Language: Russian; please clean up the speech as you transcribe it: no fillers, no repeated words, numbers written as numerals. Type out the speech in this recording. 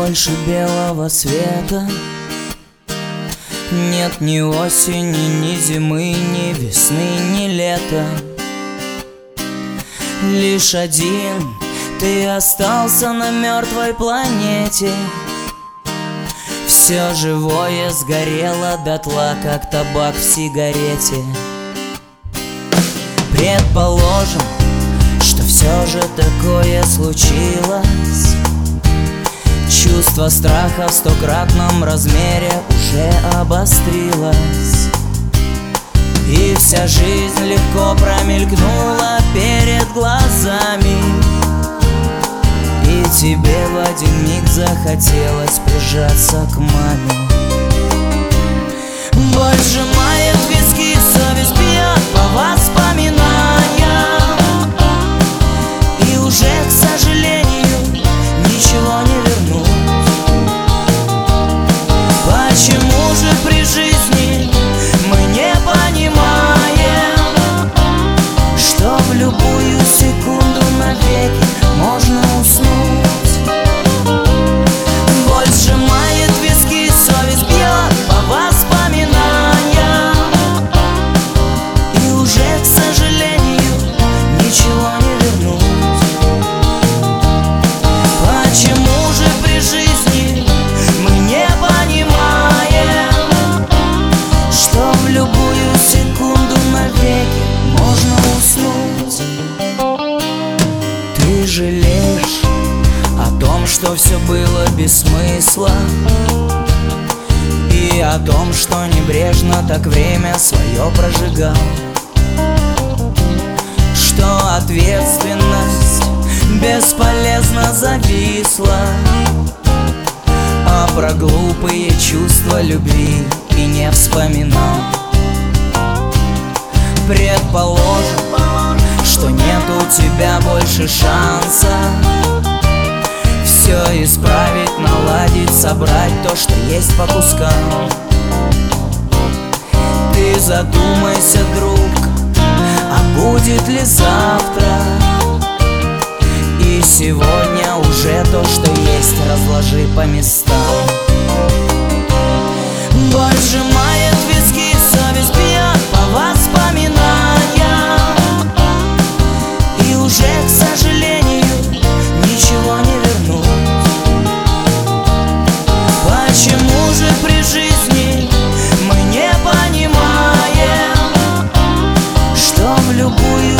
больше белого света. Нет ни осени, ни зимы, ни весны, ни лета. Лишь один ты остался на мертвой планете. Все живое сгорело дотла, как табак в сигарете. Предположим, что все же такое случилось. Чувство страха в 100-кратном размере уже обострилось. И вся жизнь легко промелькнула перед глазами, и тебе в один миг захотелось прижаться к маме. Боль сжимает виски, совесть бьет по воспоминаниям, и уже, к сожалению, ничего не вернуть. Почему же при жизни мы не понимаем, что в любую секунду навеки можно уснуть? Боль сжимает виски, совесть бьет по воспоминаниям, и уже, к сожалению, ничего не вернуть. Почему же при жизни мы не понимаем, что в любую секунду навеки можно уснуть? Ты жалеешь о том, что все было без смысла, и о том, что небрежно так время свое прожигал, что ответственность бесполезно зависла, а про глупые чувства любви и не вспоминал. Предположим, что нет у тебя больше шанса все исправить, наладить, собрать то, что есть по кускам. Ты задумайся, друг, а будет ли завтра? И сегодня уже то, что есть, разложи по местам. Боль сжимает виски, совесть бьет по воспоминаниям, и уже, к сожалению, ничего не вернуть. Почему же при жизни мы не понимаем, что в любую